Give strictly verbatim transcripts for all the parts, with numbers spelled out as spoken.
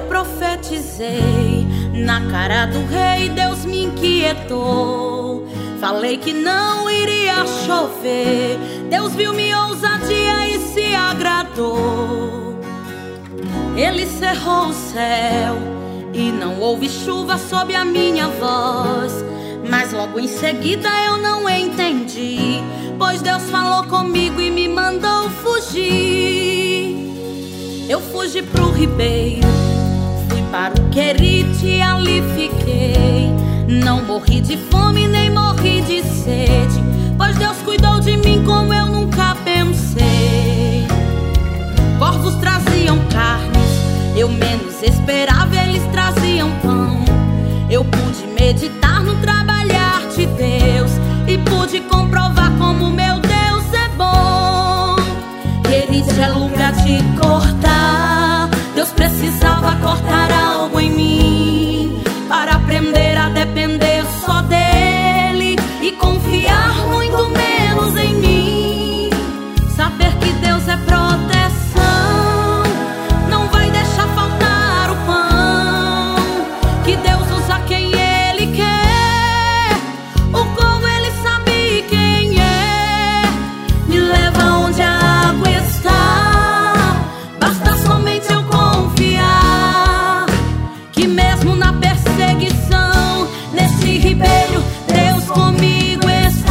profetizei na cara do rei, Deus me inquietou. Falei que não iria chover, Deus viu minha ousadia e se agradou. Ele cerrou o céu e não houve chuva sob a minha voz, mas logo em seguida eu não entendi, pois Deus falou comigo e me mandou fugir. Eu fugi pro ribeiro, fui para o Querite e ali fiquei. Não morri de fome nem morri de sede, pois Deus cuidou de mim como eu nunca pensei. Corvos traziam carnes, eu menos esperava, eles traziam pão. Eu pude meditar no trabalhar de Deus e pude comprovar como meu Deus é bom. Querite é lugar de cortar, Deus precisava cortar algo em mim, para aprender a depender só dele e confiar muito menos em mim. Saber que Deus é proteção, não vai deixar faltar o pão, que Deus usa quem ele quer, o como ele sabe quem é. Me leva onde a água está, basta somente eu confiar, que mesmo na perseguição, neste ribeiro, Deus comigo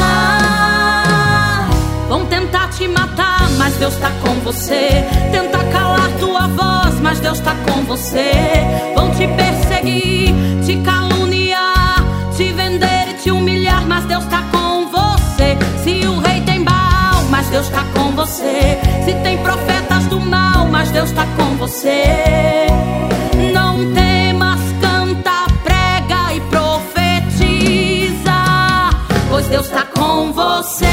está. Vão tentar te matar, mas Deus tá com você. Tentar calar tua voz, mas Deus tá com você. Vão te perseguir, te caluniar, te vender e te humilhar, mas Deus tá com você. Se o rei tem Baal, mas Deus tá com você. Se tem profetas do mal, mas Deus tá com você. Não temas, canta, prega e profetiza, pois Deus tá com você.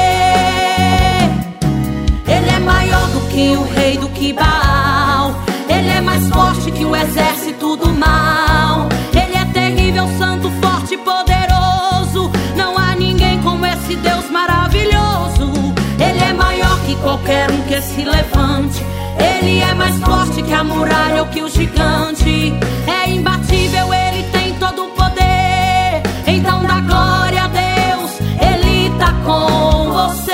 Ele é maior do que o rei, do que Baal. Ele é mais forte que o exército do mal. Ele é terrível, santo, forte e poderoso. Não há ninguém como esse Deus maravilhoso. Ele é maior que qualquer um que se levante. Ele é mais forte que a muralha ou que o gigante. É imbatível, ele tem todo o poder. Então dá glória a Deus, ele tá com você.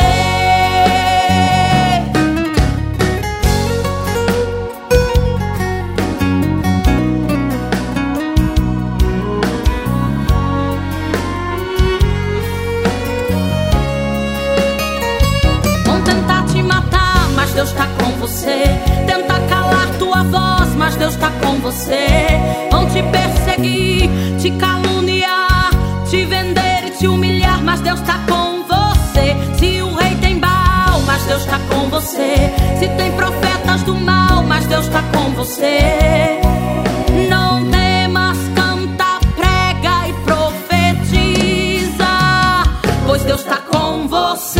Vão tentar te matar, mas Deus tá com você. Tenta calar tua voz, mas Deus tá com você. Vão te perseguir, te caluniar, te vender e te humilhar, mas Deus tá com você. Se o rei tem Baal, mas Deus tá com você. Se tem profetas do mal, mas Deus tá com você. Não temas, canta, prega e profetiza, pois Deus tá com você.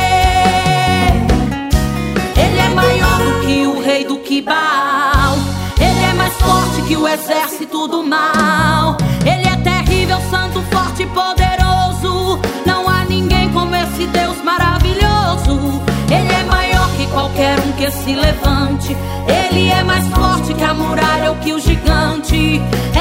Ele é maior do que o rei, do que Baal. Ele é mais forte que o exército do mal. Ele é terrível, santo, forte e poderoso. Não há ninguém como esse Deus maravilhoso. Ele é maior que qualquer um que se levante. Ele é mais forte que a muralha ou que o gigante.